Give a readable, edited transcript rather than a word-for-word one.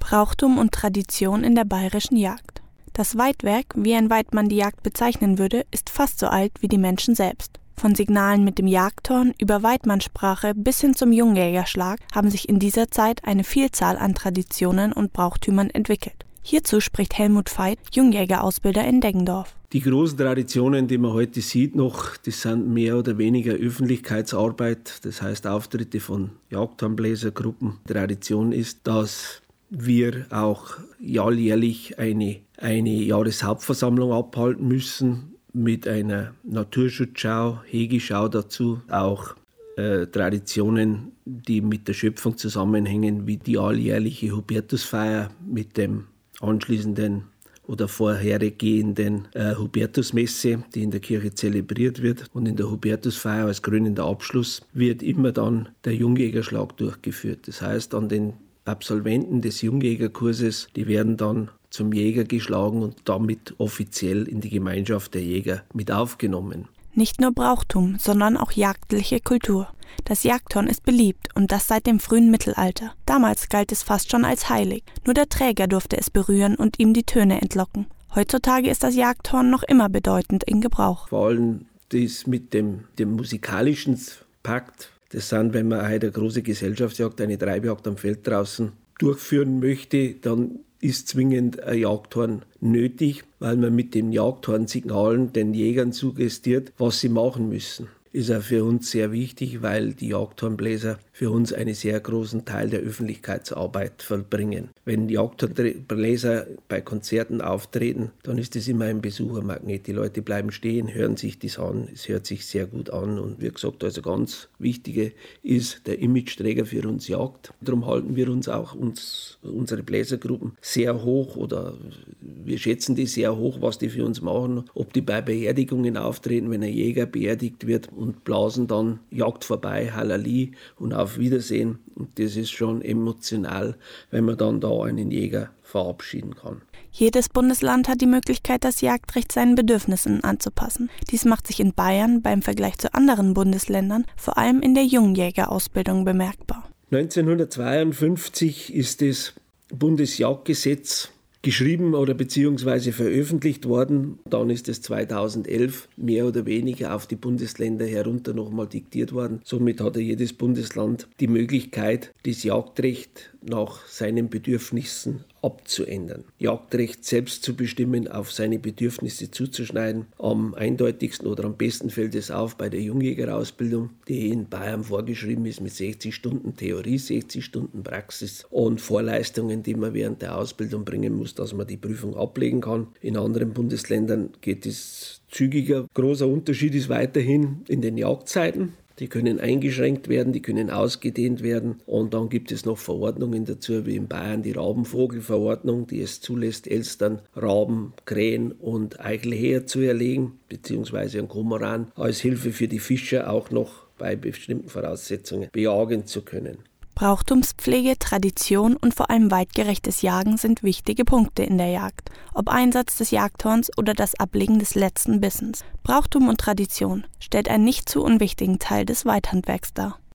Brauchtum und Tradition in der bayerischen Jagd. Das Weidwerk, wie ein Weidmann die Jagd bezeichnen würde, ist fast so alt wie die Menschen selbst. Von Signalen mit dem Jagdhorn über Weidmannsprache bis hin zum Jungjägerschlag haben sich in dieser Zeit eine Vielzahl an Traditionen und Brauchtümern entwickelt. Hierzu spricht Helmut Veit, Jungjägerausbilder in Deggendorf. Die großen Traditionen, die man heute sieht noch, das sind mehr oder weniger Öffentlichkeitsarbeit, das heißt Auftritte von Jagdhornbläsergruppen. Tradition ist, dass wir auch alljährlich eine Jahreshauptversammlung abhalten müssen mit einer Naturschutzschau, Hegeschau dazu, auch Traditionen, die mit der Schöpfung zusammenhängen, wie die alljährliche Hubertusfeier mit dem anschließenden oder vorhergehenden Hubertusmesse, die in der Kirche zelebriert wird. Und in der Hubertusfeier als krönender Abschluss wird immer dann der Jungjägerschlag durchgeführt. Das heißt, an den Absolventen des Jungjägerkurses, die werden dann zum Jäger geschlagen und damit offiziell in die Gemeinschaft der Jäger mit aufgenommen. Nicht nur Brauchtum, sondern auch jagdliche Kultur. Das Jagdhorn ist beliebt und das seit dem frühen Mittelalter. Damals galt es fast schon als heilig. Nur der Träger durfte es berühren und ihm die Töne entlocken. Heutzutage ist das Jagdhorn noch immer bedeutend in Gebrauch. Vor allem das mit dem musikalischen Pakt. Das sind, wenn man eine große Gesellschaftsjagd, eine Treibjagd am Feld draußen durchführen möchte, dann ist zwingend ein Jagdhorn nötig, weil man mit den Jagdhornsignalen den Jägern suggestiert, was sie machen müssen. Ist auch für uns sehr wichtig, weil die Jagdhornbläser für uns einen sehr großen Teil der Öffentlichkeitsarbeit vollbringen. Wenn Jagdhornbläser bei Konzerten auftreten, dann ist das immer ein Besuchermagnet. Die Leute bleiben stehen, hören sich das an. Es hört sich sehr gut an. Und wie gesagt, also ganz wichtige ist der Imageträger für uns Jagd. Darum halten wir uns auch unsere Bläsergruppen sehr hoch oder wir schätzen die sehr hoch, was die für uns machen. Ob die bei Beerdigungen auftreten, wenn ein Jäger beerdigt wird und blasen dann Jagd vorbei, Halali und auf Wiedersehen. Und das ist schon emotional, wenn man dann da einen Jäger verabschieden kann. Jedes Bundesland hat die Möglichkeit, das Jagdrecht seinen Bedürfnissen anzupassen. Dies macht sich in Bayern beim Vergleich zu anderen Bundesländern vor allem in der Jungjägerausbildung bemerkbar. 1952 ist das Bundesjagdgesetz geschrieben oder beziehungsweise veröffentlicht worden. Dann ist es 2011 mehr oder weniger auf die Bundesländer herunter nochmal diktiert worden. Somit hatte jedes Bundesland die Möglichkeit, das Jagdrecht nach seinen Bedürfnissen abzuändern. Jagdrecht selbst zu bestimmen, auf seine Bedürfnisse zuzuschneiden. Am eindeutigsten oder am besten fällt es auf bei der Jungjägerausbildung, die in Bayern vorgeschrieben ist mit 60 Stunden Theorie, 60 Stunden Praxis und Vorleistungen, die man während der Ausbildung bringen muss, dass man die Prüfung ablegen kann. In anderen Bundesländern geht es zügiger. Großer Unterschied ist weiterhin in den Jagdzeiten. Die können eingeschränkt werden, die können ausgedehnt werden. Und dann gibt es noch Verordnungen dazu, wie in Bayern die Rabenvogelverordnung, die es zulässt, Elstern, Raben, Krähen und Eichelhäher zu erlegen, beziehungsweise einen Kormoran als Hilfe für die Fischer auch noch bei bestimmten Voraussetzungen bejagen zu können. Brauchtumspflege, Tradition und vor allem weitgerechtes Jagen sind wichtige Punkte in der Jagd. Ob Einsatz des Jagdhorns oder das Ablegen des letzten Bissens. Brauchtum und Tradition stellt einen nicht zu unwichtigen Teil des Weidhandwerks dar.